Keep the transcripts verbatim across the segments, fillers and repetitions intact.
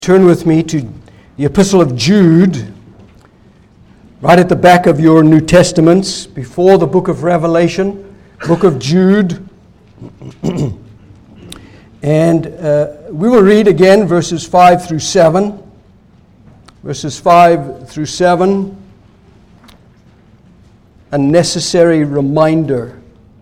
Turn with me to the Epistle of Jude, right at the back of your New Testaments, before the book of Revelation, book of Jude. And uh, we will read again verses five through seven. Verses five through seven. A necessary reminder.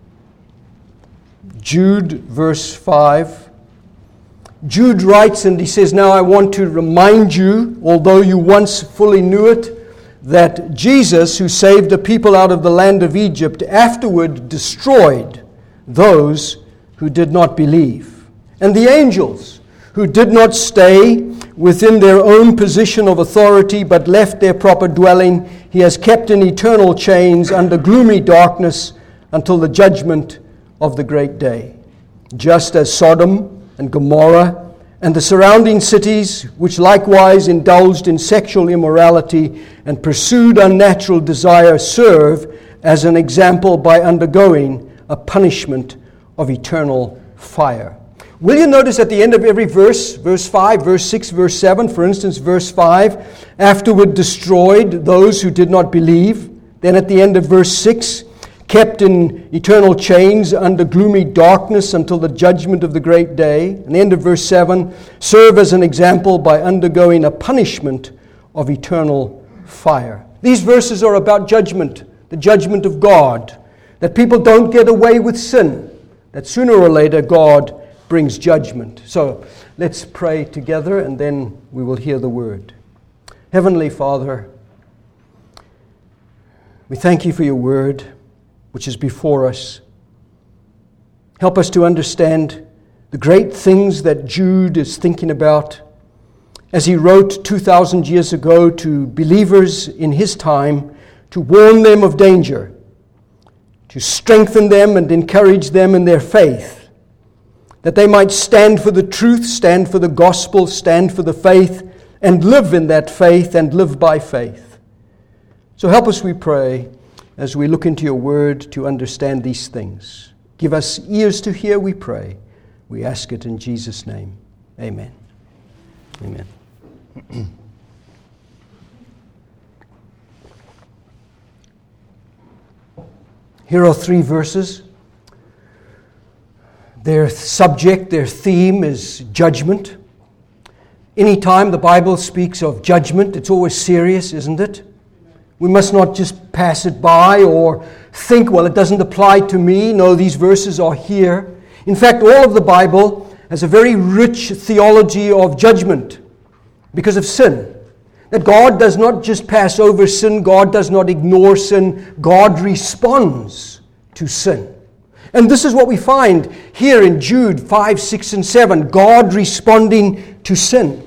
Jude, verse five. Jude writes and he says, "Now I want to remind you, although you once fully knew it, that Jesus, who saved the people out of the land of Egypt, afterward destroyed those who did not believe. And the angels, who did not stay within their own position of authority, but left their proper dwelling, he has kept in eternal chains under gloomy darkness until the judgment of the great day. Just as Sodom and Gomorrah and the surrounding cities, which likewise indulged in sexual immorality and pursued unnatural desire, serve as an example by undergoing a punishment of eternal fire." Will you notice at the end of every verse, verse five, verse six, verse seven, for instance, verse five, afterward destroyed those who did not believe. Then at the end of verse six, kept in eternal chains under gloomy darkness until the judgment of the great day. And the end of verse seven, serve as an example by undergoing a punishment of eternal fire. These verses are about judgment, the judgment of God, that people don't get away with sin, that sooner or later God brings judgment. So let's pray together and then we will hear the word. Heavenly Father, we thank you for your word, which is before us. Help us to understand the great things that Jude is thinking about as he wrote two thousand years ago to believers in his time to warn them of danger, to strengthen them and encourage them in their faith, that they might stand for the truth, stand for the gospel, stand for the faith, and live in that faith and live by faith. So help us, we pray, as we look into your word to understand these things. Give us ears to hear, we pray. We ask it in Jesus' name. Amen. Amen. Here are three verses. Their subject, their theme is judgment. Anytime the Bible speaks of judgment, it's always serious, isn't it? We must not just pass it by or think, well, it doesn't apply to me. No, these verses are here. In fact, all of the Bible has a very rich theology of judgment because of sin. That God does not just pass over sin. God does not ignore sin. God responds to sin. And this is what we find here in Jude five, six, and seven. God responding to sin.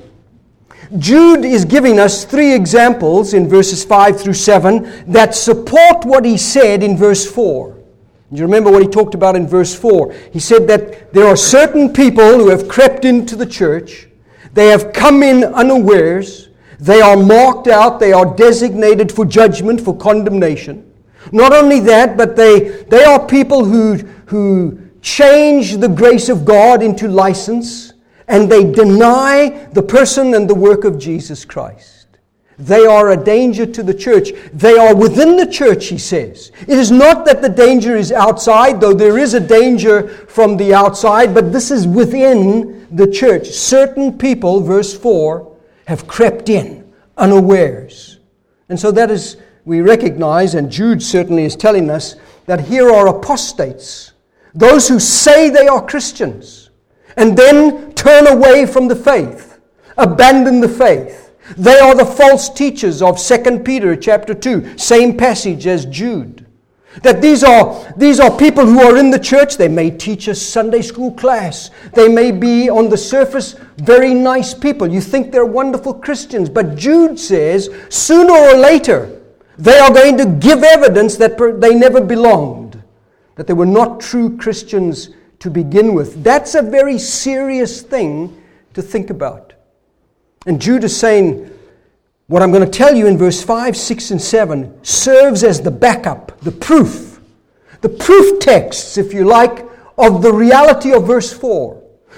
Jude is giving us three examples in verses five through seven that support what he said in verse four. Do you remember what he talked about in verse four? He said that there are certain people who have crept into the church. They have come in unawares. They are marked out. They are designated for judgment, for condemnation. Not only that, but they, they are people who, who change the grace of God into license. And they deny the person and the work of Jesus Christ. They are a danger to the church. They are within the church, he says. It is not that the danger is outside, though there is a danger from the outside, but this is within the church. Certain people, verse four, have crept in unawares. And so that is, we recognize, and Jude certainly is telling us, that here are apostates, those who say they are Christians, and then turn away from the faith, abandon the faith. They are the false teachers of Second Peter chapter two, same passage as Jude. That these are, these are people who are in the church. They may teach a Sunday school class. They may be on the surface very nice people. You think they're wonderful Christians. But Jude says, sooner or later, they are going to give evidence that they never belonged, that they were not true Christians to begin with. That's a very serious thing to think about. And Jude is saying, what I'm going to tell you in verse five, six, and seven serves as the backup, the proof, the proof texts, if you like, of the reality of verse four.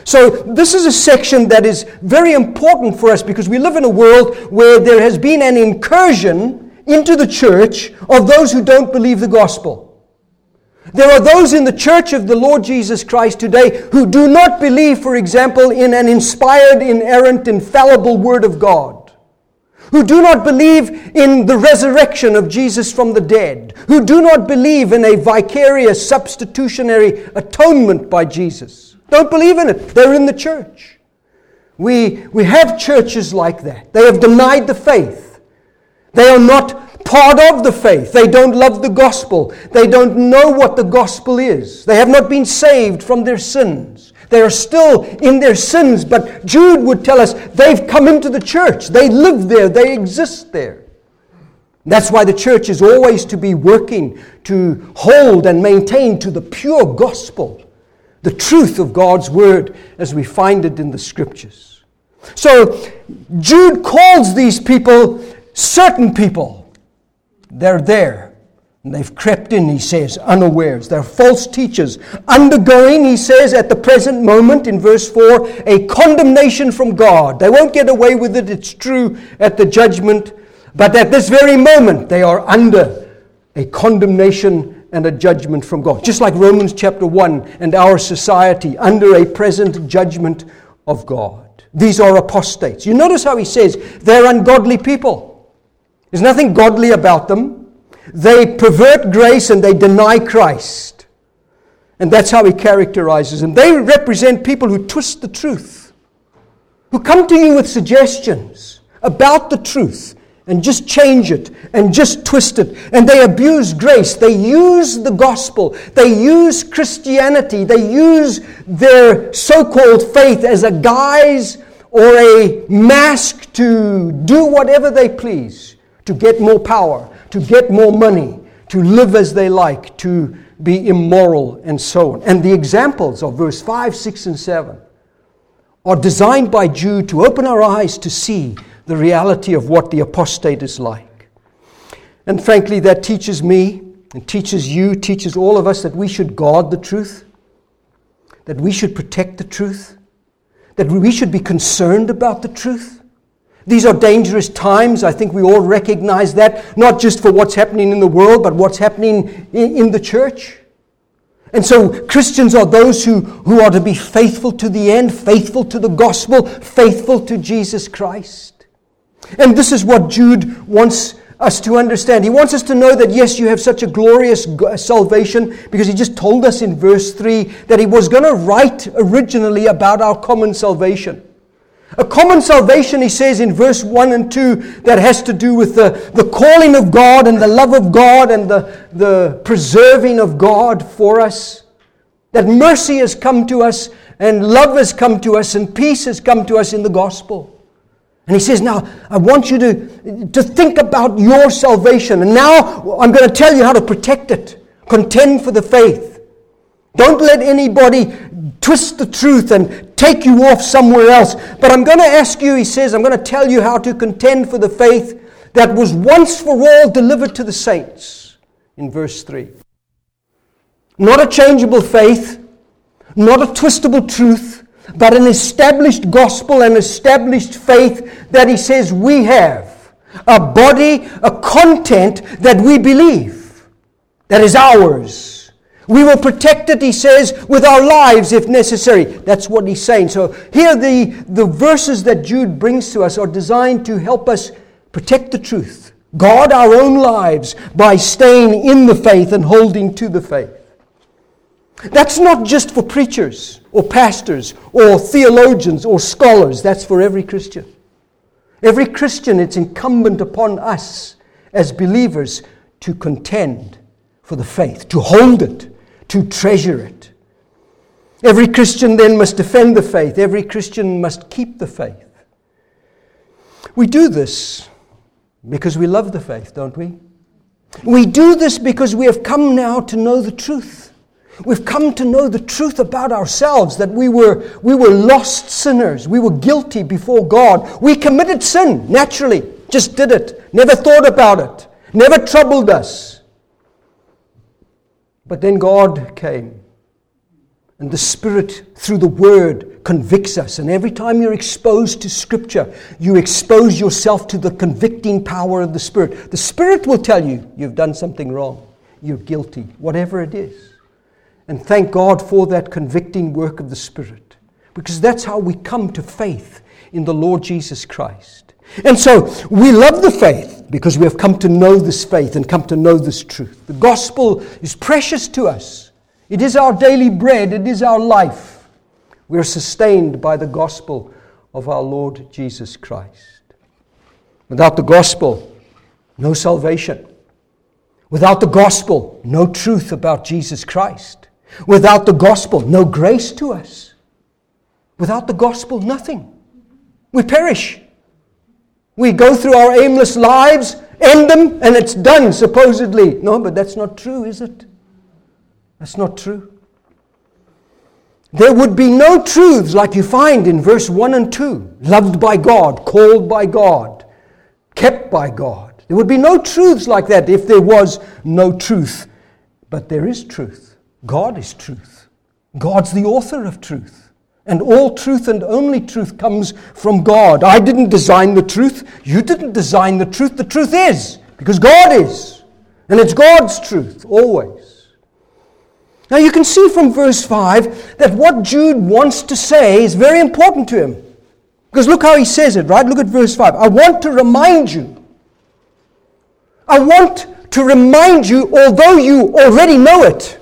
So this is a section that is very important for us because we live in a world where there has been an incursion into the church of those who don't believe the gospel. There are those in the church of the Lord Jesus Christ today who do not believe, for example, in an inspired, inerrant, infallible Word of God. Who do not believe in the resurrection of Jesus from the dead. Who do not believe in a vicarious, substitutionary atonement by Jesus. Don't believe in it. They're in the church. We, we have churches like that. They have denied the faith. They are not part of the faith. They don't love the gospel. They don't know what the gospel is. They have not been saved from their sins. They are still in their sins, but Jude would tell us they've come into the church. They live there. They exist there. That's why the church is always to be working to hold and maintain to the pure gospel, the truth of God's word as we find it in the scriptures. So Jude calls these people certain people. They're there. And they've crept in, he says, unawares. They're false teachers. Undergoing, he says, at the present moment, in verse four, a condemnation from God. They won't get away with it, it's true, at the judgment. But at this very moment, they are under a condemnation and a judgment from God. Just like Romans chapter one and our society, under a present judgment of God. These are apostates. You notice how he says, they're ungodly people. There's nothing godly about them. They pervert grace and they deny Christ. And that's how he characterizes them. They represent people who twist the truth, who come to you with suggestions about the truth and just change it and just twist it. And they abuse grace. They use the gospel. They use Christianity. They use their so-called faith as a guise or a mask to do whatever they please. To get more power, to get more money, to live as they like, to be immoral, and so on. And the examples of verse five, six, and seven are designed by Jude to open our eyes to see the reality of what the apostate is like. And frankly, that teaches me, and teaches you, teaches all of us that we should guard the truth, that we should protect the truth, that we should be concerned about the truth. These are dangerous times. I think we all recognize that, not just for what's happening in the world, but what's happening in, in the church. And so Christians are those who, who are to be faithful to the end, faithful to the gospel, faithful to Jesus Christ. And this is what Jude wants us to understand. He wants us to know that, yes, you have such a glorious salvation, because he just told us in verse three that he was going to write originally about our common salvation. A common salvation, he says in verse one and two, that has to do with the, the calling of God and the love of God and the, the preserving of God for us. That mercy has come to us and love has come to us and peace has come to us in the gospel. And he says, now, I want you to, to think about your salvation. And now I'm going to tell you how to protect it. Contend for the faith. Don't let anybody twist the truth and take you off somewhere else. But I'm going to ask you, he says, I'm going to tell you how to contend for the faith that was once for all delivered to the saints. In verse three. Not a changeable faith, not a twistable truth, but an established gospel, an established faith that he says we have. A body, a content that we believe, that is ours. We will protect it, he says, with our lives if necessary. That's what he's saying. So here the, the verses that Jude brings to us are designed to help us protect the truth. Guard our own lives by staying in the faith and holding to the faith. That's not just for preachers or pastors or theologians or scholars. That's for every Christian. Every Christian, it's incumbent upon us as believers to contend for the faith, to hold it, to treasure it. Every Christian then must defend the faith. Every Christian must keep the faith. We do this because we love the faith, don't we? We do this because we have come now to know the truth. We've come to know the truth about ourselves, that we were, we were lost sinners. We were guilty before God. We committed sin, naturally. Just did it. Never thought about it. Never troubled us. But then God came And the Spirit, through the Word, convicts us. And every time you're exposed to Scripture, you expose yourself to the convicting power of the Spirit. The Spirit will tell you, you've done something wrong. You're guilty, whatever it is. And thank God for that convicting work of the Spirit. Because that's how we come to faith in the Lord Jesus Christ. And so, we love the faith because we have come to know this faith and come to know this truth. The gospel is precious to us. It is our daily bread. It is our life. We are sustained by the gospel of our Lord Jesus Christ. Without the gospel, no salvation. Without the gospel, no truth about Jesus Christ. Without the gospel, no grace to us. Without the gospel, nothing. We perish. We go through our aimless lives, end them, and it's done, supposedly. No, but that's not true, is it? That's not true. There would be no truths like you find in verse one and two. Loved by God, called by God, kept by God. There would be no truths like that if there was no truth. But there is truth. God is truth. God's the author of truth. And all truth and only truth comes from God. I didn't design the truth. You didn't design the truth. The truth is, because God is. And it's God's truth, always. Now you can see from verse five that what Jude wants to say is very important to him. Because look how he says it, right? Look at verse five. I want to remind you. I want to remind you, although you already know it.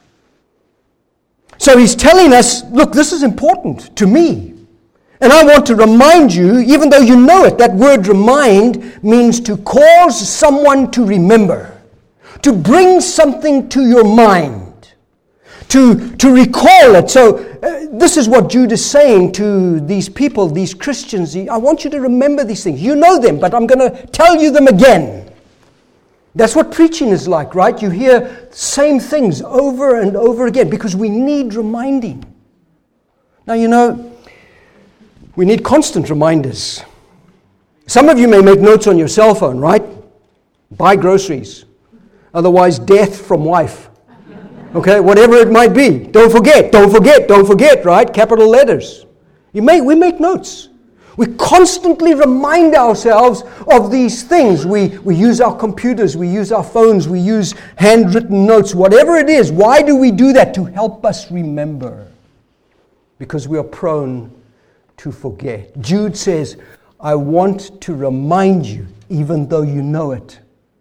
So he's telling us, look, this is important to me. And I want to remind you, even though you know it. That word remind means to cause someone to remember. To bring something to your mind. To, to recall it. So uh, this is what Jude is saying to these people, these Christians. I want you to remember these things. You know them, but I'm going to tell you them again. That's what preaching is like, right? You hear same things over and over again because we need reminding. Now, you know, we need constant reminders. Some of you may make notes on your cell phone, right? Buy groceries. Otherwise, death from wife. Okay, whatever it might be. Don't forget, don't forget, don't forget, right? Capital letters. You make, we make notes. We constantly remind ourselves of these things. We, we use our computers, we use our phones, we use handwritten notes, whatever it is. Why do we do that? To help us remember. Because we are prone to forget. Jude says, I want to remind you, even though you know it.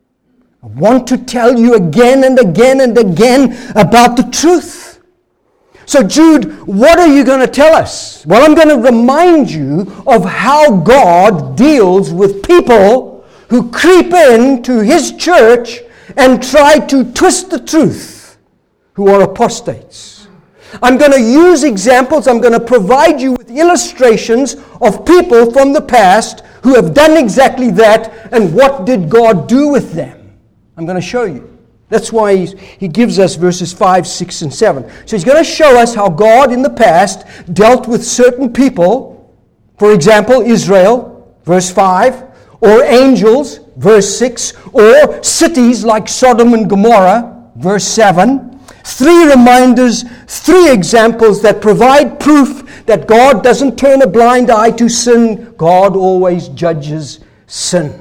I want to tell you again and again and again about the truth. So Jude, what are you going to tell us? Well, I'm going to remind you of how God deals with people who creep into His church and try to twist the truth, who are apostates. I'm going to use examples, I'm going to provide you with illustrations of people from the past who have done exactly that, and what did God do with them? I'm going to show you. That's why he's, he gives us verses five, six, and seven. So he's going to show us how God in the past dealt with certain people. For example, Israel, verse five. Or angels, verse six. Or cities like Sodom and Gomorrah, verse seven. Three reminders, three examples that provide proof that God doesn't turn a blind eye to sin. God always judges sin.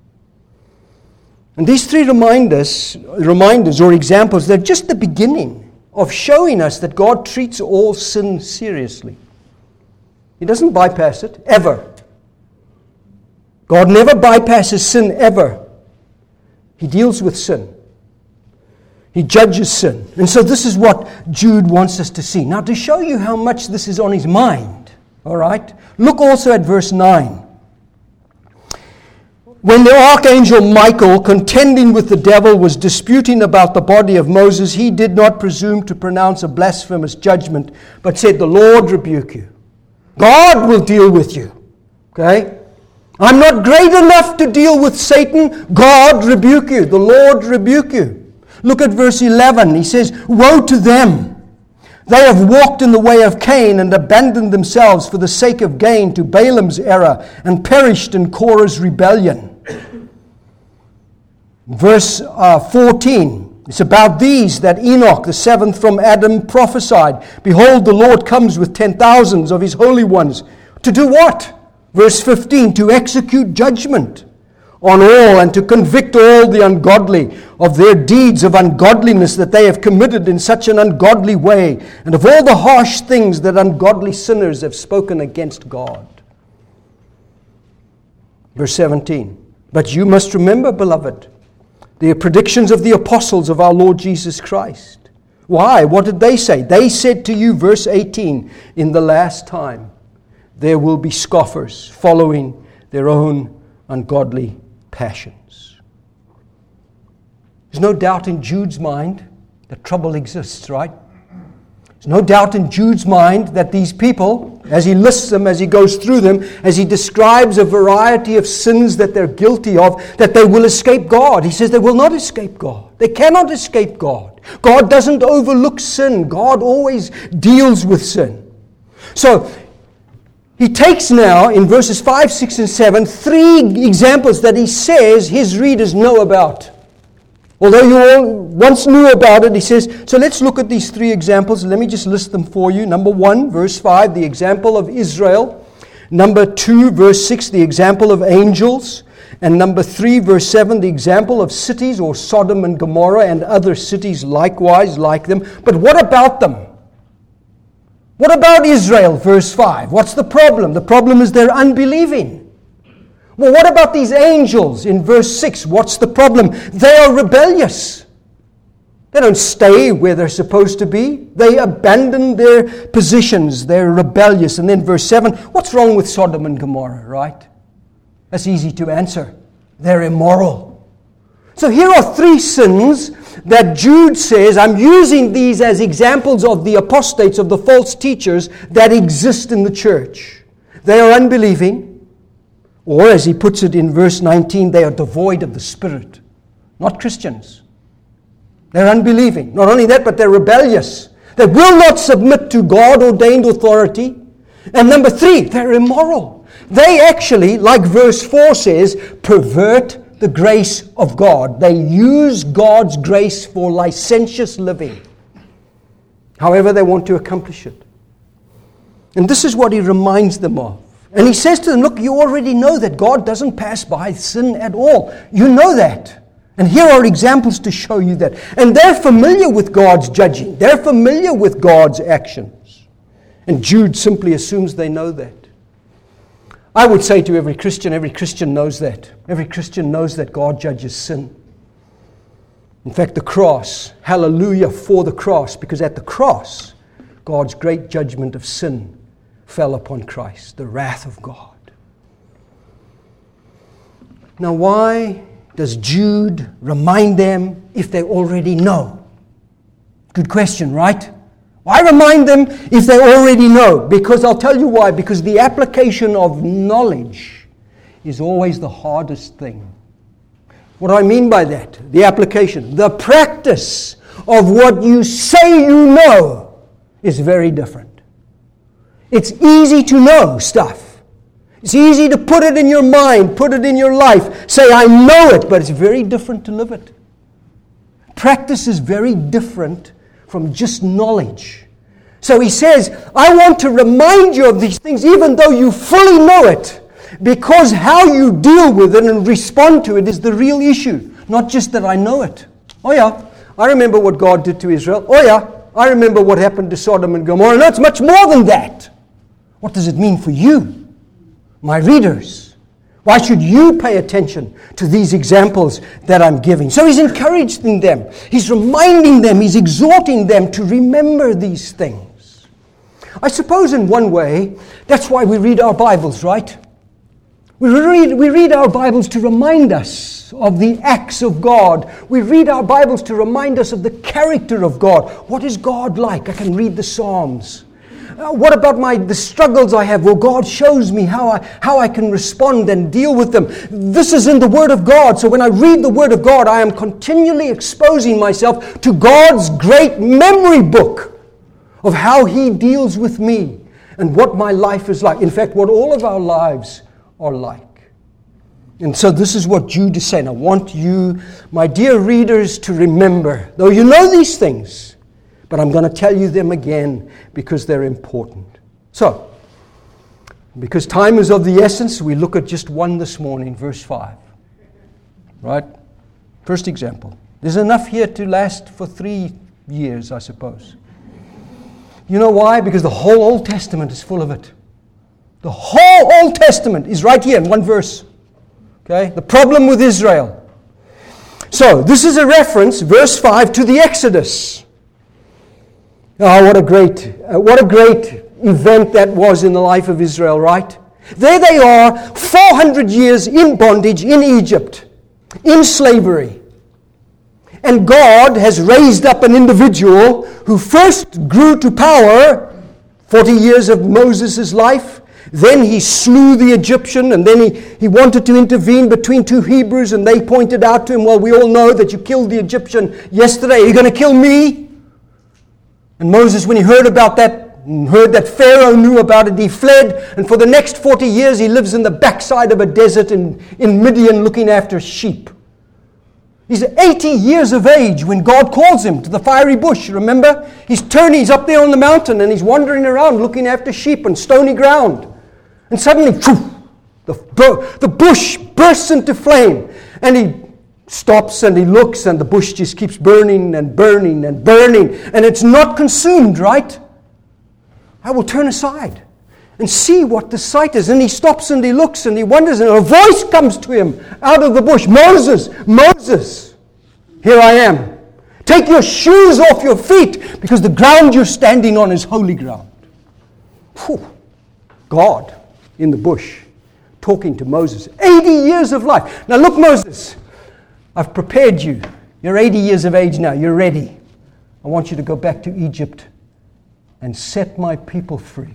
And these three reminders, reminders or examples, they're just the beginning of showing us that God treats all sin seriously. He doesn't bypass it, ever. God never bypasses sin, ever. He deals with sin. He judges sin. And so this is what Jude wants us to see. Now, to show you how much this is on his mind, all right, look also at verse nine. When the archangel Michael, contending with the devil, was disputing about the body of Moses, he did not presume to pronounce a blasphemous judgment, but said, the Lord rebuke you. God will deal with you. Okay? I'm not great enough to deal with Satan. God rebuke you. The Lord rebuke you. Look at verse eleven. He says, woe to them. They have walked in the way of Cain and abandoned themselves for the sake of gain to Balaam's error and perished in Korah's rebellion. Verse uh, fourteen. It's about these that Enoch, the seventh from Adam, prophesied. Behold, the Lord comes with ten thousands of his holy ones. To do what? Verse fifteen, to execute judgment on all and to convict all the ungodly of their deeds of ungodliness that they have committed in such an ungodly way, and of all the harsh things that ungodly sinners have spoken against God. Verse seventeen, but you must remember, beloved, the predictions of the apostles of our Lord Jesus Christ. Why? What did they say? They said to you, verse eighteen, in the last time there will be scoffers following their own ungodly passions. There's no doubt in Jude's mind that trouble exists, right? There's no doubt in Jude's mind that these people, as he lists them, as he goes through them, as he describes a variety of sins that they're guilty of, that they will escape God. He says they will not escape God. They cannot escape God. God doesn't overlook sin. God always deals with sin. So, he takes now, in verses five, six, and seven, three examples that he says his readers know about. Although you all once knew about it, he says, so let's look at these three examples. Let me just list them for you. Number one, verse five, the example of Israel. Number two, verse six, the example of angels. And number three, verse seven, the example of cities, or Sodom and Gomorrah and other cities likewise like them. But what about them? What about Israel, verse five? What's the problem? The problem is they're unbelieving. Well, what about these angels in verse six? What's the problem? They are rebellious. They don't stay where they're supposed to be. They abandon their positions. They're rebellious. And then verse seven, what's wrong with Sodom and Gomorrah, right? That's easy to answer. They're immoral. So here are three sins that Jude says, I'm using these as examples of the apostates, of the false teachers that exist in the church. They are unbelieving, or as he puts it in verse nineteen, they are devoid of the Spirit. Not Christians. They're unbelieving. Not only that, but they're rebellious. They will not submit to God-ordained authority. And number three, they're immoral. They actually, like verse four says, pervert the grace of God. They use God's grace for licentious living. However they want to accomplish it. And this is what he reminds them of. And he says to them, look, you already know that God doesn't pass by sin at all. You know that. And here are examples to show you that. And they're familiar with God's judging. They're familiar with God's actions. And Jude simply assumes they know that. I would say to every Christian, every Christian knows that. Every Christian knows that God judges sin. In fact, the cross, hallelujah for the cross, because at the cross, God's great judgment of sin fell upon Christ, the wrath of God. Now, why does Jude remind them if they already know? Good question, right? Why remind them if they already know? Because I'll tell you why. Because the application of knowledge is always the hardest thing. What do I mean by that? The application. The practice of what you say you know is very different. It's easy to know stuff. It's easy to put it in your mind, put it in your life, say I know it, but it's very different to live it. Practice is very different from just knowledge. So he says, I want to remind you of these things even though you fully know it, because how you deal with it and respond to it is the real issue, not just that I know it. Oh yeah, I remember what God did to Israel. Oh yeah, I remember what happened to Sodom and Gomorrah. No, it's much more than that. What does it mean for you, my readers? Why should you pay attention to these examples that I'm giving? So he's encouraging them. He's reminding them. He's exhorting them to remember these things. I suppose in one way, that's why we read our Bibles, right? We read, we read our Bibles to remind us of the acts of God. We read our Bibles to remind us of the character of God. What is God like? I can read the Psalms. Uh, what about my the struggles I have? Well, God shows me how I how I can respond and deal with them. This is in the Word of God. So when I read the Word of God, I am continually exposing myself to God's great memory book of how He deals with me and what my life is like. In fact, what all of our lives are like. And so this is what Jude is saying. I want you, my dear readers, to remember, though you know these things, but I'm going to tell you them again because they're important. So, because time is of the essence, we look at just one this morning, verse five. Right? First example. There's enough here to last for three years, I suppose. You know why? Because the whole Old Testament is full of it. The whole Old Testament is right here in one verse. Okay? The problem with Israel. So, this is a reference, verse five, to the Exodus. Oh, what a great, uh, what a great event that was in the life of Israel, right? There they are, four hundred years in bondage in Egypt, in slavery. And God has raised up an individual who first grew to power, forty years of Moses' life. Then he slew the Egyptian, and then he, he wanted to intervene between two Hebrews, and they pointed out to him, well, we all know that you killed the Egyptian yesterday. Are you going to kill me? And Moses, when he heard about that, heard that Pharaoh knew about it, he fled, and for the next forty years he lives in the backside of a desert in, in Midian looking after sheep. He's eighty years of age when God calls him to the fiery bush, remember? He's turning, he's up there on the mountain, and he's wandering around looking after sheep on stony ground. And suddenly, phew, the, the bush bursts into flame. And he stops and he looks, and the bush just keeps burning and burning and burning. And it's not consumed, right? I will turn aside and see what the sight is. And he stops and he looks and he wonders, and a voice comes to him out of the bush. Moses, Moses, here I am. Take your shoes off your feet, because the ground you're standing on is holy ground. Whew. God in the bush talking to Moses. eighty years of life. Now look, Moses, I've prepared you. You're eighty years of age now. You're ready. I want you to go back to Egypt and set my people free.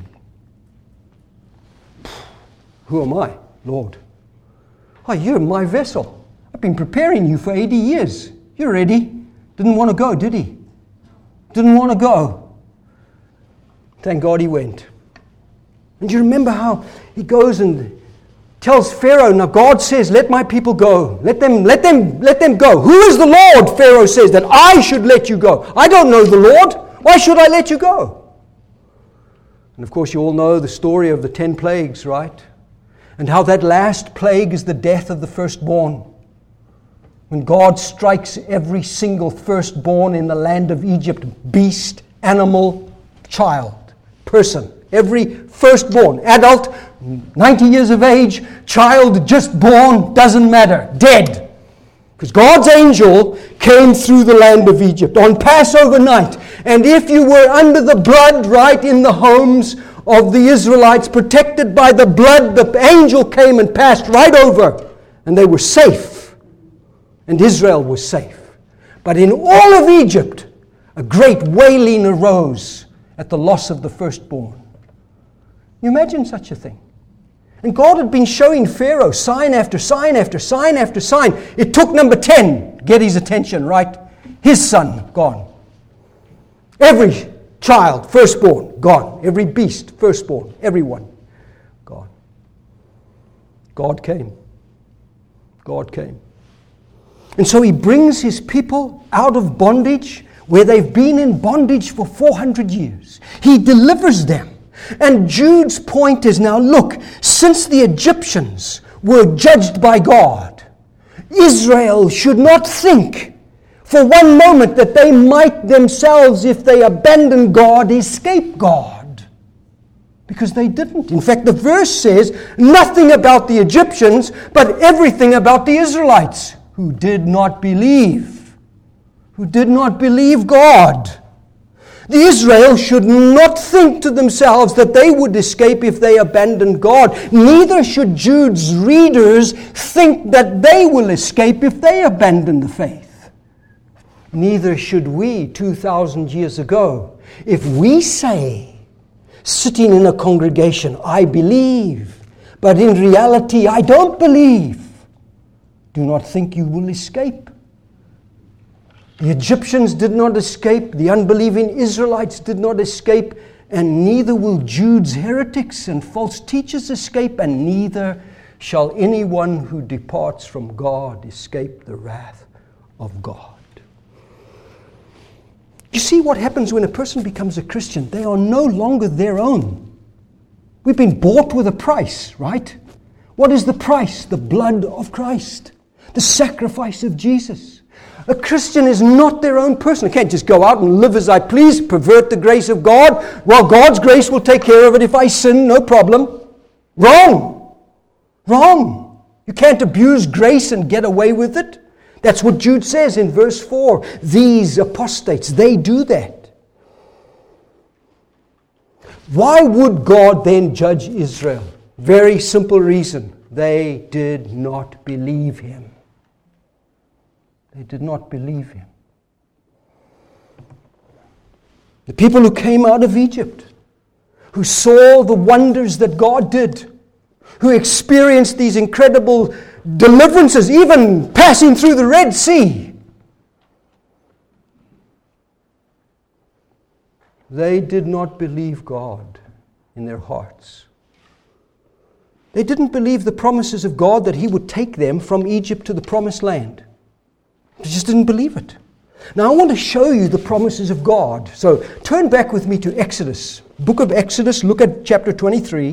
Who am I, Lord? Oh, you're my vessel. I've been preparing you for eighty years. You're ready. Didn't want to go, did he? Didn't want to go. Thank God he went. And you remember how he goes and tells Pharaoh, now God says, let my people go. Let them, let them, let them go. Who is the Lord, Pharaoh says, that I should let you go? I don't know the Lord. Why should I let you go? And of course you all know the story of the ten plagues, right? And how that last plague is the death of the firstborn. When God strikes every single firstborn in the land of Egypt, beast, animal, child, person. Every firstborn, adult, ninety years of age, child just born, doesn't matter, dead. Because God's angel came through the land of Egypt on Passover night. And if you were under the blood right in the homes of the Israelites, protected by the blood, the angel came and passed right over. And they were safe. And Israel was safe. But in all of Egypt, a great wailing arose at the loss of the firstborn. You imagine such a thing? And God had been showing Pharaoh sign after sign after sign after sign. It took number ten, get his attention, right? His son, gone. Every child, firstborn, gone. Every beast, firstborn, everyone, gone. God came. God came. And so he brings his people out of bondage, where they've been in bondage for four hundred years. He delivers them. And Jude's point is now, look, since the Egyptians were judged by God, Israel should not think for one moment that they might themselves, if they abandon God, escape God. Because they didn't. In fact, the verse says nothing about the Egyptians, but everything about the Israelites who did not believe, who did not believe God. The Israel should not think to themselves that they would escape if they abandoned God. Neither should Jude's readers think that they will escape if they abandon the faith. Neither should we two thousand years ago. If we say, sitting in a congregation, I believe, but in reality I don't believe, do not think you will escape. The Egyptians did not escape, the unbelieving Israelites did not escape, and neither will Jude's heretics and false teachers escape, and neither shall anyone who departs from God escape the wrath of God. You see what happens when a person becomes a Christian? They are no longer their own. We've been bought with a price, right? What is the price? The blood of Christ. The sacrifice of Jesus. A Christian is not their own person. I can't just go out and live as I please, pervert the grace of God. Well, God's grace will take care of it if I sin, no problem. Wrong. Wrong. You can't abuse grace and get away with it. That's what Jude says in verse four. These apostates, they do that. Why would God then judge Israel? Very simple reason. They did not believe Him. They did not believe Him. The people who came out of Egypt, who saw the wonders that God did, who experienced these incredible deliverances, even passing through the Red Sea, they did not believe God in their hearts. They didn't believe the promises of God that He would take them from Egypt to the promised land. They just didn't believe it. Now I want to show you the promises of God. So turn back with me to Exodus. Book of Exodus, look at chapter twenty-three.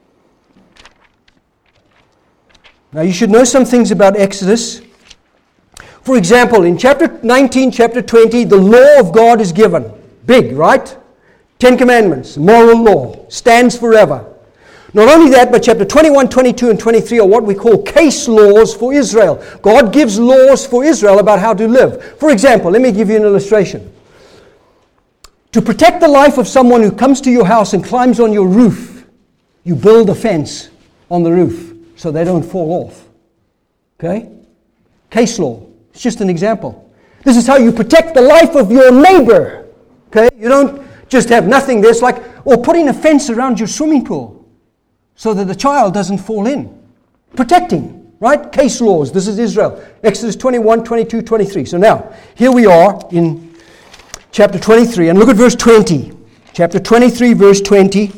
Now you should know some things about Exodus. For example, in chapter nineteen, chapter twenty, the law of God is given. Big, right? Ten Commandments, moral law, stands forever. Not only that, but chapter twenty-one, twenty-two, and twenty-three are what we call case laws for Israel. God gives laws for Israel about how to live. For example, let me give you an illustration. To protect the life of someone who comes to your house and climbs on your roof, you build a fence on the roof so they don't fall off. Okay? Case law. It's just an example. This is how you protect the life of your neighbor. Okay? You don't just have nothing there. It's like, or putting a fence around your swimming pool so that the child doesn't fall in. Protecting, right? Case laws. This is Israel. Exodus twenty-one, twenty-two, twenty-three. So now, here we are in chapter twenty-three. And look at verse twenty. Chapter twenty-three, verse twenty.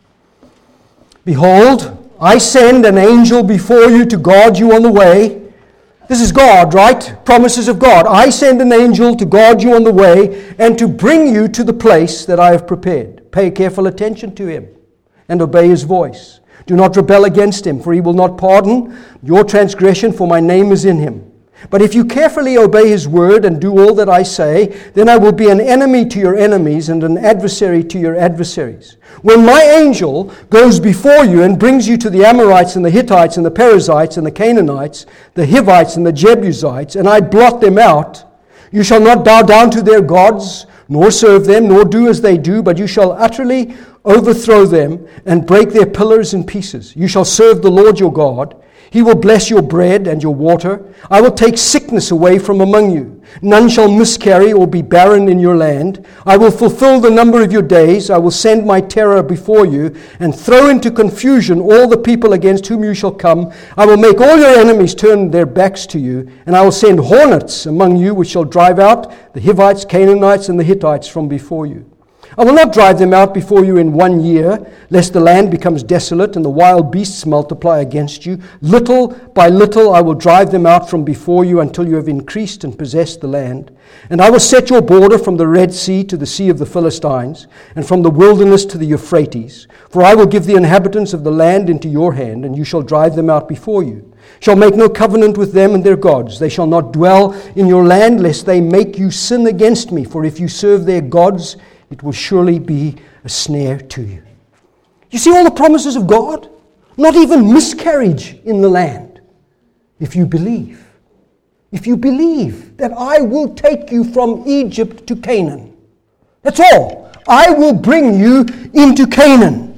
Behold, I send an angel before you to guard you on the way. This is God, right? Promises of God. I send an angel to guard you on the way and to bring you to the place that I have prepared. Pay careful attention to Him and obey His voice. Do not rebel against Him, for He will not pardon your transgression, for my name is in Him. But if you carefully obey His word and do all that I say, then I will be an enemy to your enemies and an adversary to your adversaries. When my angel goes before you and brings you to the Amorites and the Hittites and the Perizzites and the Canaanites, the Hivites and the Jebusites, and I blot them out, you shall not bow down to their gods, nor serve them, nor do as they do, but you shall utterly overthrow them and break their pillars in pieces. You shall serve the Lord your God. He will bless your bread and your water. I will take sickness away from among you. None shall miscarry or be barren in your land. I will fulfill the number of your days. I will send my terror before you and throw into confusion all the people against whom you shall come. I will make all your enemies turn their backs to you, and I will send hornets among you which shall drive out the Hivites, Canaanites, and the Hittites from before you. I will not drive them out before you in one year, lest the land becomes desolate and the wild beasts multiply against you. Little by little I will drive them out from before you until you have increased and possessed the land. And I will set your border from the Red Sea to the Sea of the Philistines, and from the wilderness to the Euphrates. For I will give the inhabitants of the land into your hand, and you shall drive them out before you. Shall make no covenant with them and their gods. They shall not dwell in your land, lest they make you sin against me. For if you serve their gods, it will surely be a snare to you. You see all the promises of God? Not even miscarriage in the land. If you believe. If you believe that I will take you from Egypt to Canaan. That's all. I will bring you into Canaan.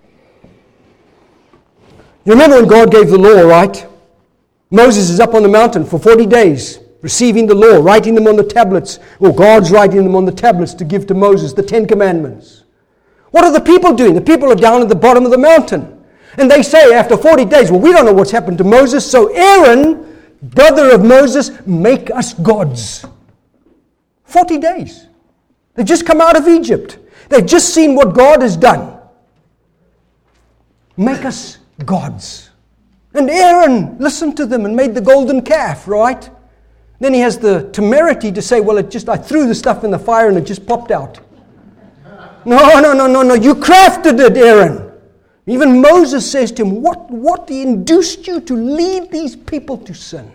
You remember when God gave the law, right? Moses is up on the mountain for forty days. Receiving the law, writing them on the tablets, or God's writing them on the tablets to give to Moses, the Ten Commandments. What are the people doing? The people are down at the bottom of the mountain. And they say after forty days, well, we don't know what's happened to Moses, so Aaron, brother of Moses, make us gods. forty days. They've just come out of Egypt. They've just seen what God has done. Make us gods. And Aaron listened to them and made the golden calf, right? Then he has the temerity to say, well, it just I threw the stuff in the fire and it just popped out. No, no, no, no, no. You crafted it, Aaron. Even Moses says to him, what, what induced you to lead these people to sin?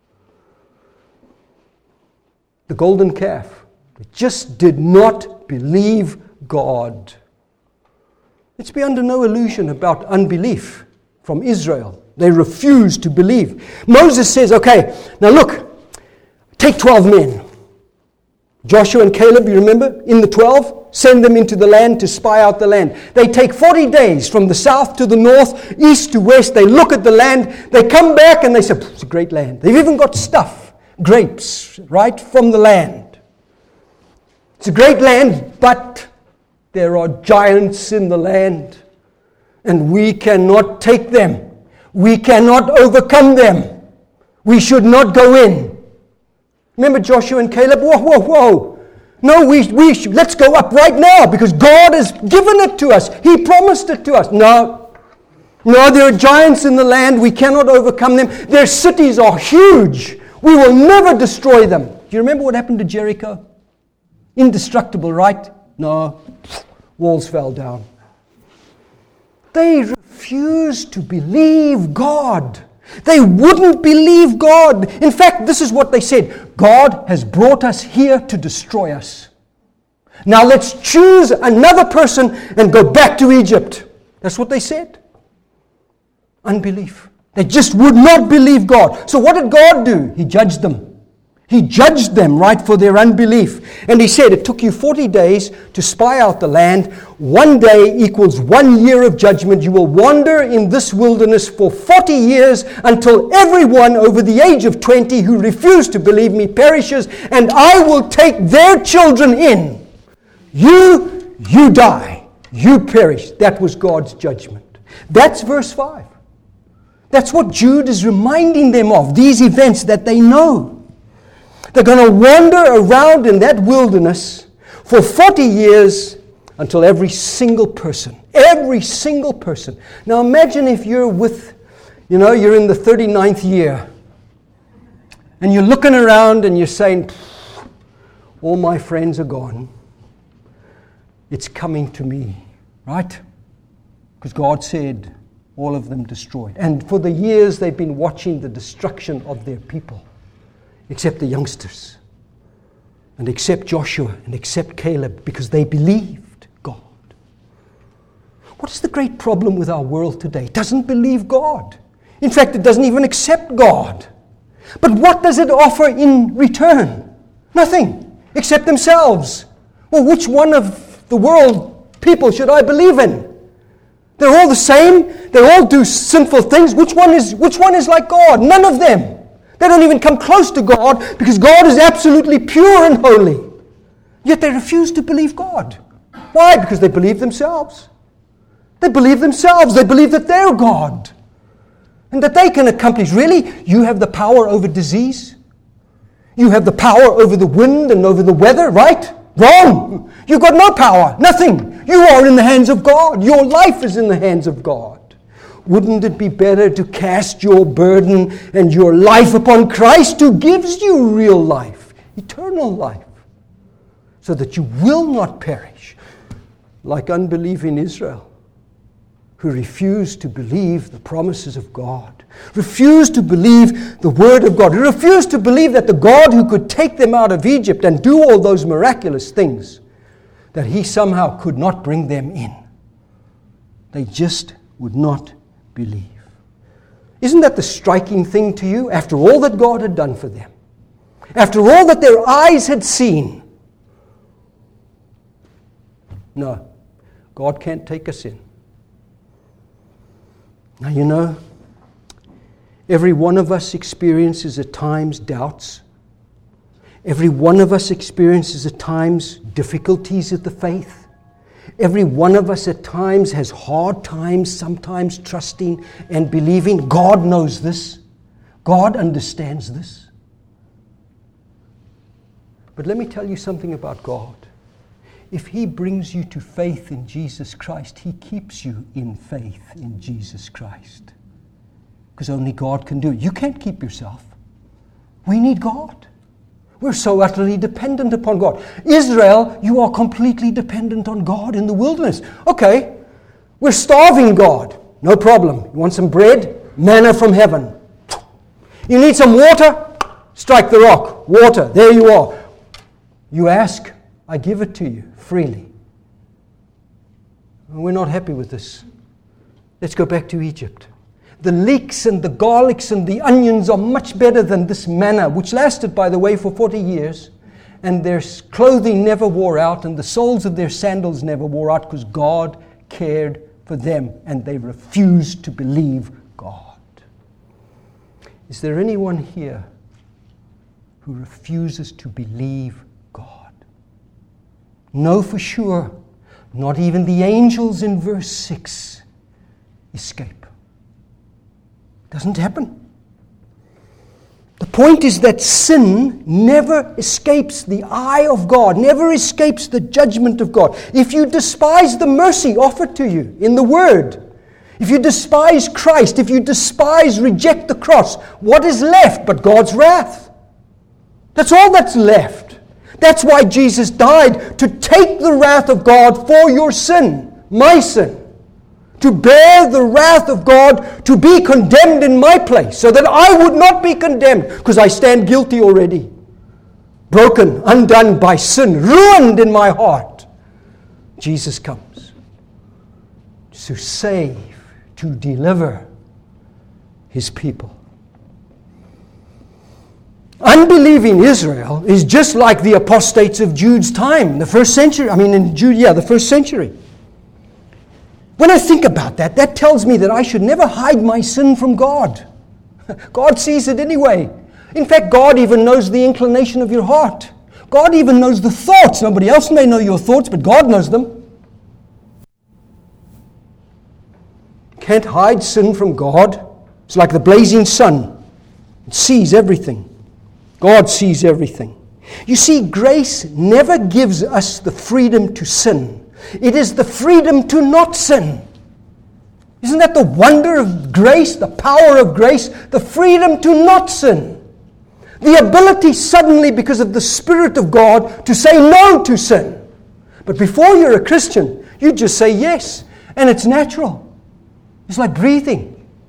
The golden calf. They just did not believe God. Let's be under no illusion about unbelief from Israel. They refused to believe. Moses says, okay, now look, take twelve men. Joshua and Caleb, you remember, in the twelve, send them into the land to spy out the land. They take forty days from the south to the north, east to west. They look at the land. They come back and they say, it's a great land. They've even got stuff, grapes, right, from the land. It's a great land, but there are giants in the land, and we cannot take them. We cannot overcome them. We should not go in. Remember Joshua and Caleb? Whoa, whoa, whoa. No, we, we should, let's go up right now because God has given it to us. He promised it to us. No. No, there are giants in the land. We cannot overcome them. Their cities are huge. We will never destroy them. Do you remember what happened to Jericho? Indestructible, right? No. Walls fell down. They refused to believe God. They wouldn't believe God. In fact, this is what they said. God has brought us here to destroy us. Now let's choose another person and go back to Egypt. That's what they said. Unbelief. They just would not believe God. So what did God do? He judged them. He judged them, right, for their unbelief. And he said, it took you forty days to spy out the land. One day equals one year of judgment. You will wander in this wilderness for forty years until everyone over the age of twenty who refused to believe me perishes, and I will take their children in. You, you die. You perish. That was God's judgment. That's verse five. That's what Jude is reminding them of, these events that they know. They're going to wander around in that wilderness for forty years until every single person, every single person. Now imagine if you're with, you know, you're in the thirty-ninth year and you're looking around and you're saying, all my friends are gone. It's coming to me, right? Because God said all of them destroyed. And for the years they've been watching the destruction of their people. Except the youngsters, and except Joshua, and except Caleb, because they believed God. What is the great problem with our world today? It doesn't believe God. In fact, it doesn't even accept God. But what does it offer in return? Nothing, except themselves. Well, which one of the world people should I believe in? They're all the same. They all do sinful things. Which one is, which one is like God? None of them. They don't even come close to God because God is absolutely pure and holy. Yet they refuse to believe God. Why? Because they believe themselves. They believe themselves. They believe that they're God. And that they can accomplish. Really? You have the power over disease? You have the power over the wind and over the weather, right? Wrong. You've got no power. Nothing. You are in the hands of God. Your life is in the hands of God. Wouldn't it be better to cast your burden and your life upon Christ who gives you real life, eternal life, so that you will not perish like unbelief in Israel, who refused to believe the promises of God, refused to believe the word of God, refused to believe that the God who could take them out of Egypt and do all those miraculous things, that he somehow could not bring them in. They just would not believe. Isn't that the striking thing to you? After all that God had done for them, after all that their eyes had seen, no, God can't take us in. Now, you know, every one of us experiences at times doubts. Every one of us experiences at times difficulties of the faith. Every one of us at times has hard times, sometimes trusting and believing. God knows this. God understands this. But let me tell you something about God. If he brings you to faith in Jesus Christ, he keeps you in faith in Jesus Christ. because only God can do it. You can't keep yourself. We need God. We're so utterly dependent upon God. Israel, you are completely dependent on God in the wilderness. Okay, we're starving God. No problem. You want some bread? Manna from heaven. You need some water? Strike the rock. Water. There you are. You ask, I give it to you freely. We're not happy with this. Let's go back to Egypt. The leeks and the garlics and the onions are much better than this manna, which lasted, by the way, for forty years. And their clothing never wore out, and the soles of their sandals never wore out, because God cared for them, and they refused to believe God. Is there anyone here who refuses to believe God? No, for sure. Not even the angels in verse six escape. Doesn't happen. The point is that sin never escapes the eye of God, never escapes the judgment of God. If you despise the mercy offered to you in the Word, if you despise Christ, if you despise, reject the cross, what is left but God's wrath? That's all that's left. That's why Jesus died, to take the wrath of God for your sin, my sin. To bear the wrath of God, to be condemned in my place, so that I would not be condemned, because I stand guilty already. Broken, undone by sin, ruined in my heart. Jesus comes to save, to deliver His people. Unbelieving Israel is just like the apostates of Jude's time, the first century. I mean, in Jude, yeah, the first century. When I think about that, that tells me that I should never hide my sin from God. God sees it anyway. In fact, God even knows the inclination of your heart. God even knows the thoughts. Nobody else may know your thoughts, but God knows them. Can't hide sin from God. It's like the blazing sun. It sees everything. God sees everything. You see, grace never gives us the freedom to sin. It is the freedom to not sin. Isn't that the wonder of grace, the power of grace? The freedom to not sin. The ability suddenly, because of the Spirit of God, to say no to sin. But before you're a Christian, you just say yes. And it's natural. It's like breathing.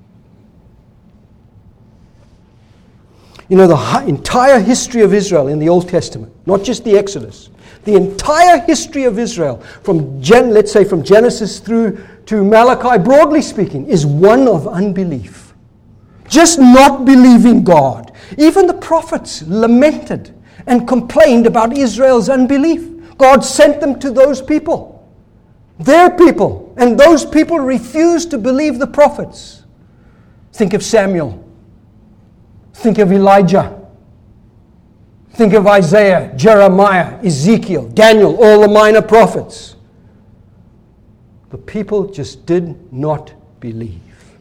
You know, the entire history of Israel in the Old Testament, not just the Exodus, the entire history of Israel, from Gen, let's say from Genesis through to Malachi, broadly speaking, is one of unbelief. Just not believing God. Even the prophets lamented and complained about Israel's unbelief. God sent them to those people, their people, and those people refused to believe the prophets. Think of Samuel. Think of Elijah. Think of Isaiah, Jeremiah, Ezekiel, Daniel, all the minor prophets. The people just did not believe.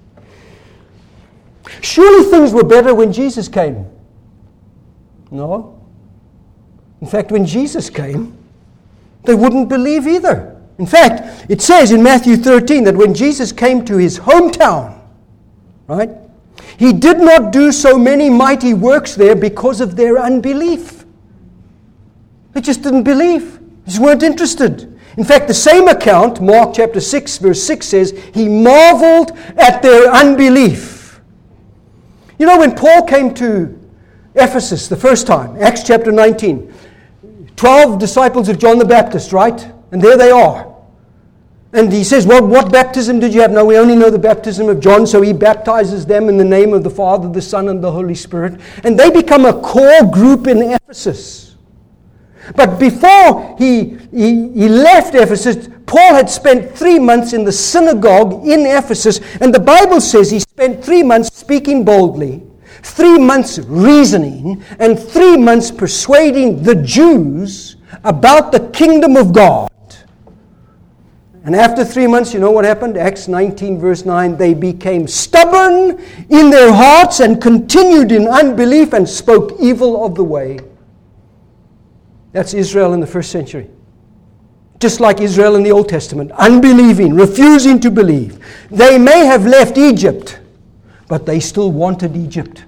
Surely things were better when Jesus came. No. In fact, when Jesus came, they wouldn't believe either. In fact, it says in Matthew thirteen that when Jesus came to his hometown, right, He did not do so many mighty works there because of their unbelief. They just didn't believe. They just weren't interested. In fact, the same account, Mark chapter six, verse six says, He marveled at their unbelief. You know, when Paul came to Ephesus the first time, Acts chapter nineteen, twelve disciples of John the Baptist, right? And there they are. And he says, well, what baptism did you have? No, we only know the baptism of John, so he baptizes them in the name of the Father, the Son, and the Holy Spirit. And they become a core group in Ephesus. But before he, he, he left Ephesus, Paul had spent three months in the synagogue in Ephesus. And the Bible says he spent three months speaking boldly, three months reasoning, and three months persuading the Jews about the kingdom of God. And after three months, you know what happened? Acts nineteen, verse nine, they became stubborn in their hearts and continued in unbelief and spoke evil of the way. That's Israel in the first century. Just like Israel in the Old Testament, unbelieving, refusing to believe. They may have left Egypt, but they still wanted Egypt.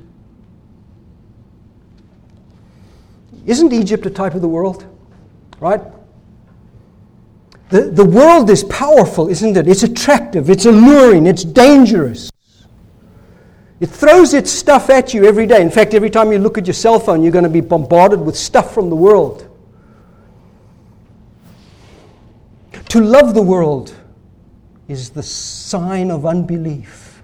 Isn't Egypt a type of the world? Right? The, the world is powerful, isn't it? It's attractive, it's alluring, it's dangerous. It throws its stuff at you every day. In fact, every time you look at your cell phone, you're going to be bombarded with stuff from the world. To love the world is the sign of unbelief.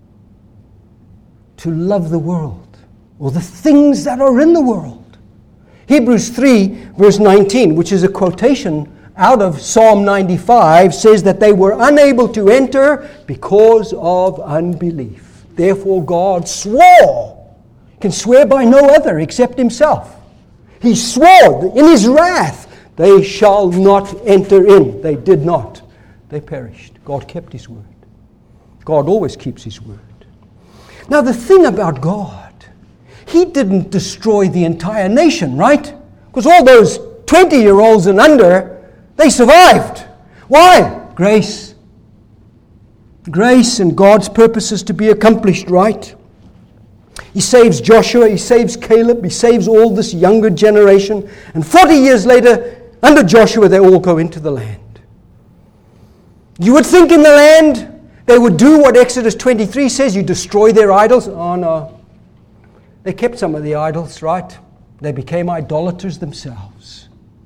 To love the world, or the things that are in the world. Hebrews three, verse nineteen, which is a quotation out of Psalm ninety-five, says that they were unable to enter because of unbelief. Therefore God swore, can swear by no other except himself. He swore in his wrath, they shall not enter in. They did not. They perished. God kept his word. God always keeps his word. Now the thing about God, he didn't destroy the entire nation, right? Because all those twenty-year-olds and under, they survived. Why? Grace. Grace and God's purposes to be accomplished, right? He saves Joshua, he saves Caleb, he saves all this younger generation. And forty years later, under Joshua, they all go into the land. You would think in the land, they would do what Exodus twenty-three says, you destroy their idols. Oh no. They kept some of the idols, right? They became idolaters themselves.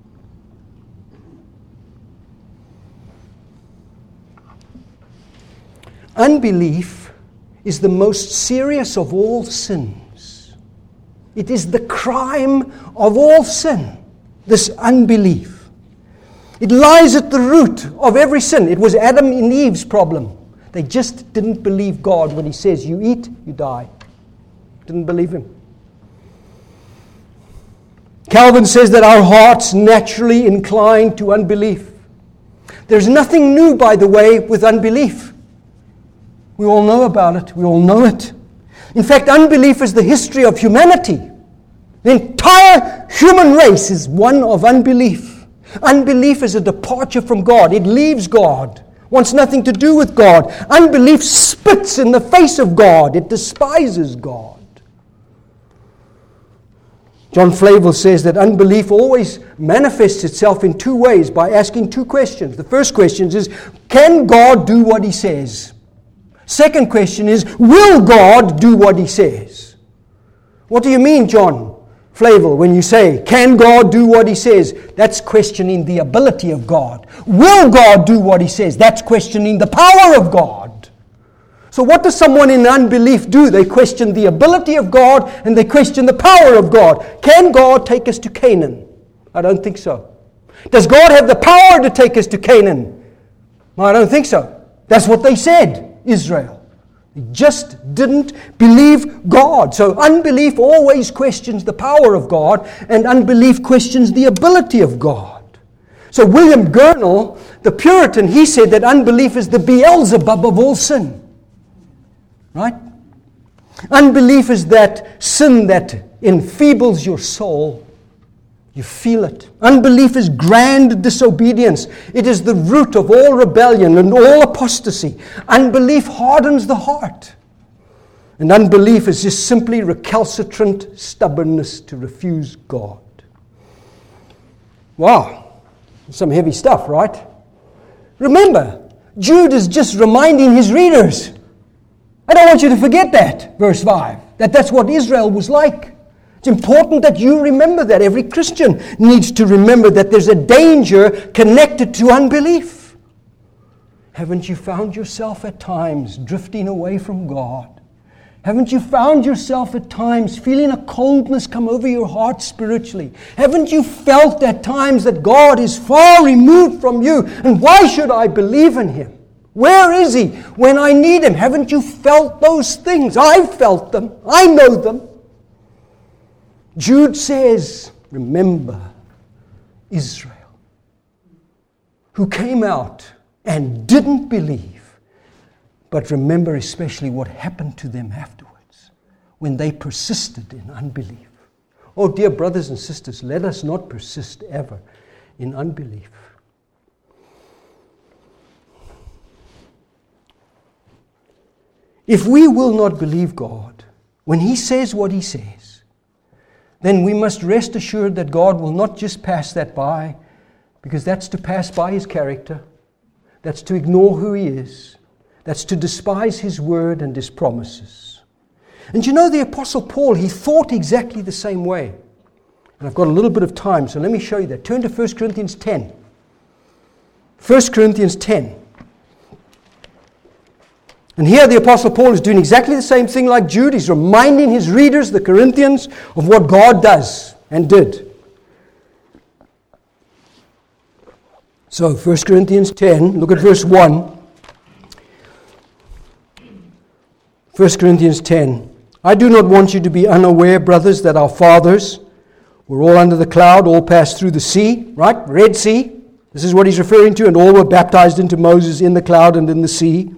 Unbelief is the most serious of all sins. It is the crime of all sin, this unbelief. It lies at the root of every sin. It was Adam and Eve's problem. They just didn't believe God when he says, you eat, you die. Didn't believe him. Calvin says that our hearts naturally incline to unbelief. There's nothing new, by the way, with unbelief. We all know about it. We all know it. In fact, unbelief is the history of humanity. The entire human race is one of unbelief. Unbelief is a departure from God. It leaves God. Wants nothing to do with God. Unbelief spits in the face of God. It despises God. John Flavel says that unbelief always manifests itself in two ways by asking two questions. The first question is, can God do what he says? Second question is, will God do what he says? What do you mean, John Flavel, when you say, can God do what he says? That's questioning the ability of God. Will God do what he says? That's questioning the power of God. So what does someone in unbelief do? They question the ability of God and they question the power of God. Can God take us to Canaan? I don't think so. Does God have the power to take us to Canaan? I don't think so. That's what they said, Israel. They just didn't believe God. So unbelief always questions the power of God, and unbelief questions the ability of God. So William Gurnall, the Puritan, he said that unbelief is the Beelzebub of all sin. Right? Unbelief is that sin that enfeebles your soul. You feel it. Unbelief is grand disobedience. It is the root of all rebellion and all apostasy. Unbelief hardens the heart. And unbelief is just simply recalcitrant stubbornness to refuse God. Wow. Some heavy stuff, right? Remember, Jude is just reminding his readers. I don't want you to forget that, verse five, that that's what Israel was like. It's important that you remember that. Every Christian needs to remember that there's a danger connected to unbelief. Haven't you found yourself at times drifting away from God? Haven't you found yourself at times feeling a coldness come over your heart spiritually? Haven't you felt at times that God is far removed from you? And why should I believe in Him? Where is He when I need Him? Haven't you felt those things? I've felt them. I know them. Jude says, remember Israel, who came out and didn't believe, but remember especially what happened to them afterwards when they persisted in unbelief. Oh, dear brothers and sisters, let us not persist ever in unbelief. If we will not believe God when He says what He says, then we must rest assured that God will not just pass that by, because that's to pass by His character. That's to ignore who He is. That's to despise His word and His promises. And you know, the Apostle Paul, he thought exactly the same way. And I've got a little bit of time, so let me show you that. Turn to First Corinthians ten. First Corinthians ten. And here the Apostle Paul is doing exactly the same thing like Jude. He's reminding his readers, the Corinthians, of what God does and did. So, First Corinthians ten, look at verse one. First Corinthians ten. I do not want you to be unaware, brothers, that our fathers were all under the cloud, all passed through the sea, right? Red Sea. This is what he's referring to. And all were baptized into Moses in the cloud and in the sea.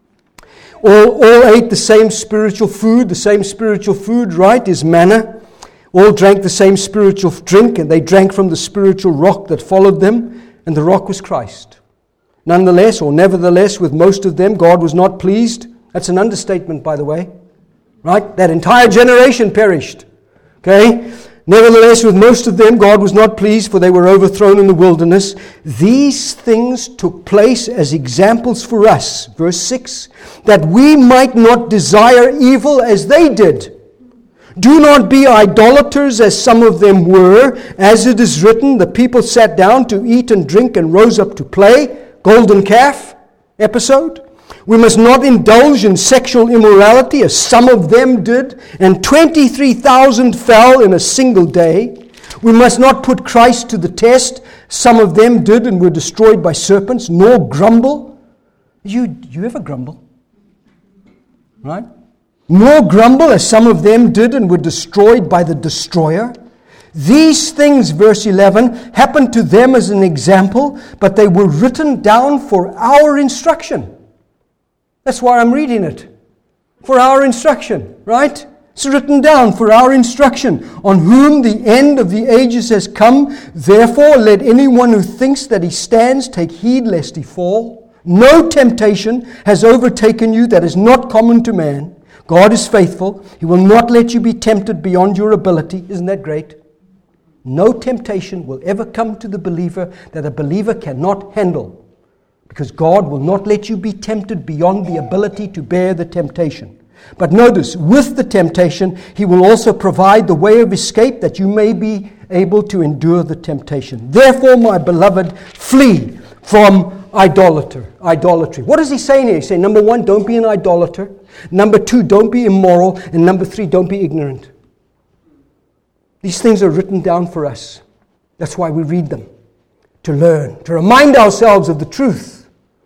All, all ate the same spiritual food. The same spiritual food, right, is manna. All drank the same spiritual drink, and they drank from the spiritual rock that followed them, and the rock was Christ. Nonetheless, or nevertheless, with most of them, God was not pleased. That's an understatement, by the way. Right? That entire generation perished. Okay? Nevertheless, with most of them, God was not pleased, for they were overthrown in the wilderness. These things took place as examples for us, verse six, that we might not desire evil as they did. Do not be idolaters as some of them were. As it is written, the people sat down to eat and drink and rose up to play. Golden calf episode. We must not indulge in sexual immorality as some of them did, and twenty-three thousand fell in a single day. We must not put Christ to the test. Some of them did and were destroyed by serpents, nor grumble. You, you ever grumble? Right? Nor grumble as some of them did and were destroyed by the destroyer. These things, verse eleven, happened to them as an example, but they were written down for our instruction. That's why I'm reading it. For our instruction, right? It's written down for our instruction, on whom the end of the ages has come. Therefore, let anyone who thinks that he stands take heed lest he fall. No temptation has overtaken you that is not common to man. God is faithful. He will not let you be tempted beyond your ability. Isn't that great? No temptation will ever come to the believer that a believer cannot handle. Because God will not let you be tempted beyond the ability to bear the temptation. But notice, with the temptation, He will also provide the way of escape that you may be able to endure the temptation. Therefore, my beloved, flee from idolater, idolatry. What is he saying here? He's saying, number one, don't be an idolater. Number two, don't be immoral. And number three, don't be ignorant. These things are written down for us. That's why we read them. To learn, to remind ourselves of the truth.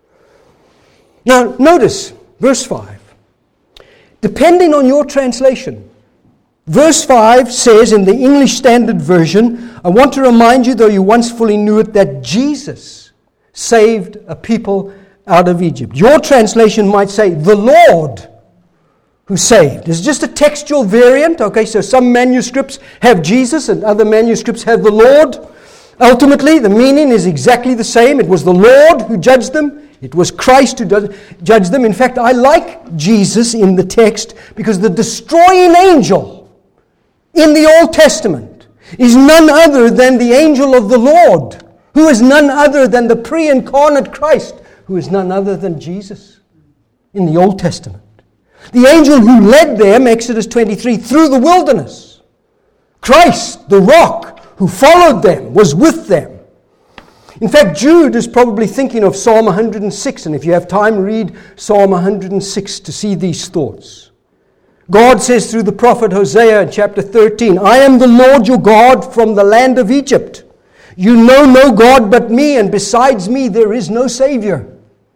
Now, notice verse five. Depending on your translation, verse five says in the English Standard Version, I want to remind you, though you once fully knew it, that Jesus saved a people out of Egypt. Your translation might say, the Lord who saved. It's just a textual variant. Okay, so some manuscripts have Jesus and other manuscripts have the Lord. Ultimately, the meaning is exactly the same. It was the Lord who judged them. It was Christ who judged them. In fact, I like Jesus in the text because the destroying angel in the Old Testament is none other than the angel of the Lord, who is none other than the pre-incarnate Christ, who is none other than Jesus in the Old Testament. The angel who led them, Exodus twenty-three, through the wilderness. Christ, the rock, who followed them, was with them. In fact, Jude is probably thinking of Psalm one hundred six, and if you have time, read Psalm one hundred six to see these thoughts. God says through the prophet Hosea in chapter thirteen, I am the Lord your God from the land of Egypt. You know no God but me, and besides me there is no Savior.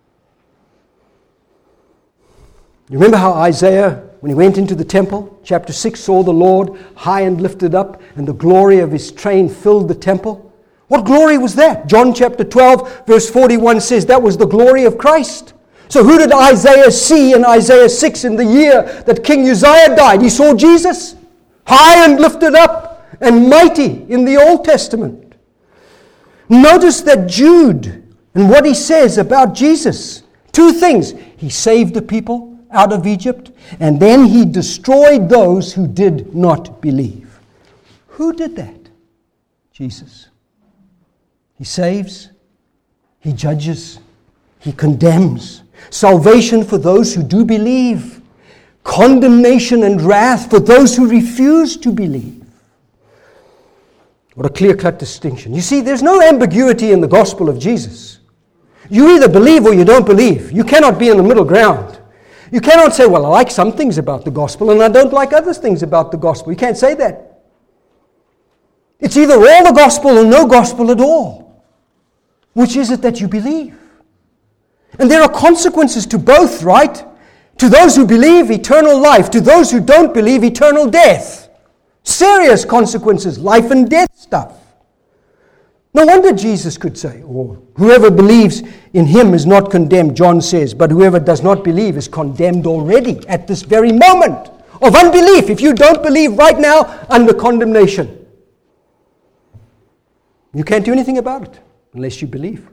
You remember how Isaiah, when he went into the temple, chapter six, saw the Lord high and lifted up, and the glory of His train filled the temple? What glory was that? John chapter twelve, verse forty-one says that was the glory of Christ. So who did Isaiah see in Isaiah six in the year that King Uzziah died? He saw Jesus, high and lifted up and mighty in the Old Testament. Notice that Jude and what he says about Jesus. Two things. He saved the people out of Egypt, and then he destroyed those who did not believe. Who did that? Jesus. He saves, he judges, he condemns. Salvation for those who do believe. Condemnation and wrath for those who refuse to believe. What a clear-cut distinction. You see, there's no ambiguity in the gospel of Jesus. You either believe or you don't believe. You cannot be in the middle ground. You cannot say, well, I like some things about the gospel and I don't like other things about the gospel. You can't say that. It's either all the gospel or no gospel at all. Which is it that you believe? And there are consequences to both, right? To those who believe, eternal life. To those who don't believe, eternal death. Serious consequences, life and death stuff. No wonder Jesus could say, oh, whoever believes in him is not condemned, John says, but whoever does not believe is condemned already at this very moment of unbelief. If you don't believe right now, under condemnation. You can't do anything about it unless you believe.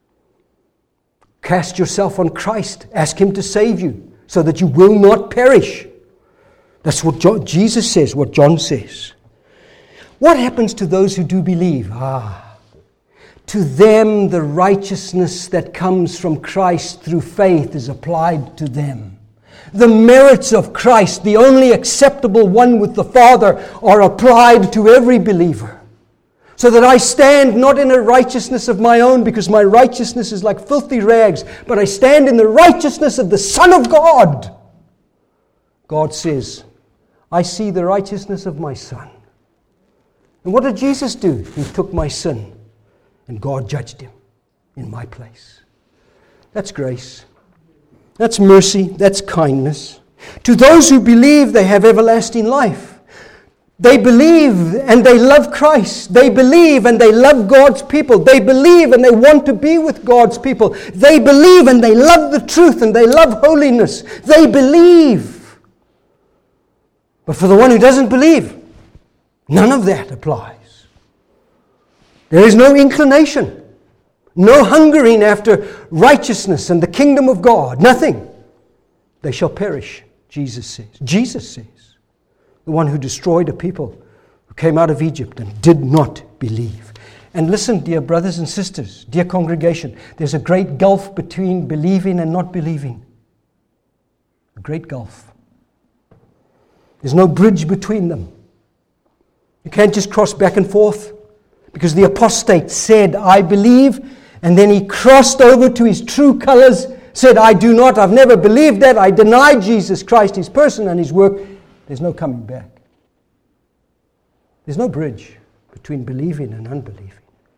Cast yourself on Christ. Ask him to save you so that you will not perish. That's what John, Jesus says, what John says. What happens to those who do believe? Ah, to them the righteousness that comes from Christ through faith is applied to them. The merits of Christ, the only acceptable one with the Father, are applied to every believer. So that I stand not in a righteousness of my own, because my righteousness is like filthy rags, but I stand in the righteousness of the Son of God. God says, I see the righteousness of my Son. And what did Jesus do? He took my sin, and God judged him in my place. That's grace. That's mercy. That's kindness. To those who believe, they have everlasting life. They believe and they love Christ. They believe and they love God's people. They believe and they want to be with God's people. They believe and they love the truth and they love holiness. They believe. But for the one who doesn't believe, none of that applies. There is no inclination, no hungering after righteousness and the kingdom of God. Nothing. They shall perish, Jesus says. Jesus says. The one who destroyed a people who came out of Egypt and did not believe. And listen, dear brothers and sisters, dear congregation, there's a great gulf between believing and not believing. A great gulf. There's no bridge between them. You can't just cross back and forth, because the apostate said, I believe, and then he crossed over to his true colors, said, I do not, I've never believed that, I deny Jesus Christ, his person and his work. There's no coming back. There's no bridge between believing and unbelieving.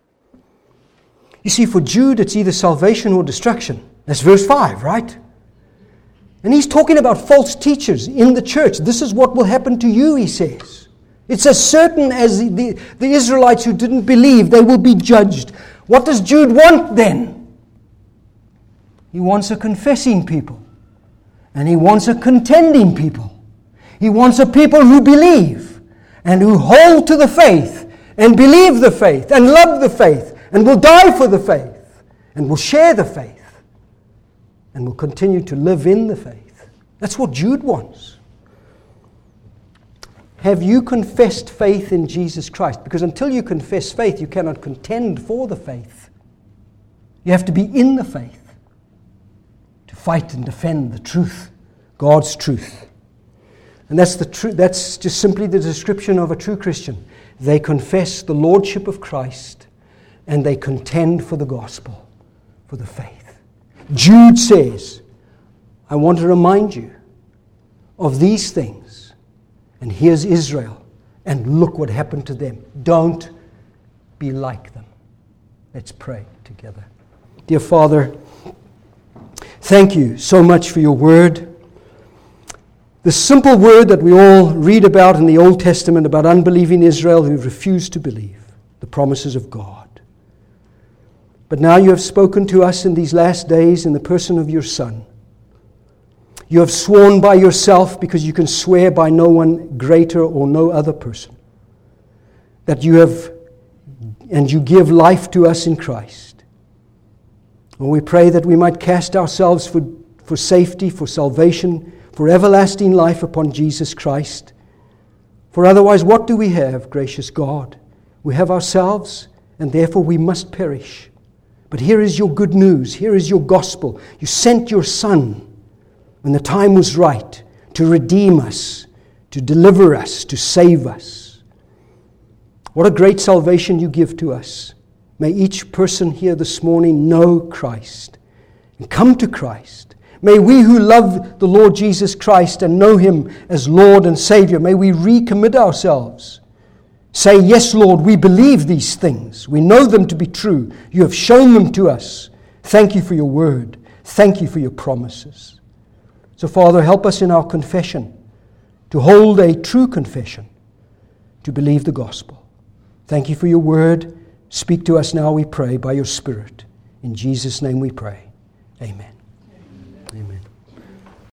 You see, for Jude, it's either salvation or destruction. That's verse five, right? And he's talking about false teachers in the church. This is what will happen to you, he says. It's as certain as the, the, the Israelites who didn't believe, they will be judged. What does Jude want then? He wants a confessing people. And he wants a contending people. He wants a people who believe and who hold to the faith and believe the faith and love the faith and will die for the faith and will share the faith and will continue to live in the faith. That's what Jude wants. Have you confessed faith in Jesus Christ? Because until you confess faith, you cannot contend for the faith. You have to be in the faith to fight and defend the truth, God's truth. And that's the tr- that's just simply the description of a true Christian. They confess the lordship of Christ and they contend for the gospel, for the faith. Jude says, I want to remind you of these things. And here's Israel. And look what happened to them. Don't be like them. Let's pray together. Dear Father, thank you so much for your word. The simple word that we all read about in the Old Testament about unbelieving Israel who refused to believe the promises of God. But now you have spoken to us in these last days in the person of your Son. You have sworn by yourself, because you can swear by no one greater or no other person, that you have and you give life to us in Christ. And we pray that we might cast ourselves for, for safety, for salvation, for everlasting life upon Jesus Christ. For otherwise, what do we have, gracious God? We have ourselves, and therefore we must perish. But here is your good news. Here is your gospel. You sent your Son when the time was right to redeem us, to deliver us, to save us. What a great salvation you give to us. May each person here this morning know Christ and come to Christ. May we who love the Lord Jesus Christ and know Him as Lord and Savior, may we recommit ourselves. Say, yes, Lord, we believe these things. We know them to be true. You have shown them to us. Thank you for your word. Thank you for your promises. So, Father, help us in our confession to hold a true confession, to believe the gospel. Thank you for your word. Speak to us now, we pray, by your Spirit. In Jesus' name we pray. Amen.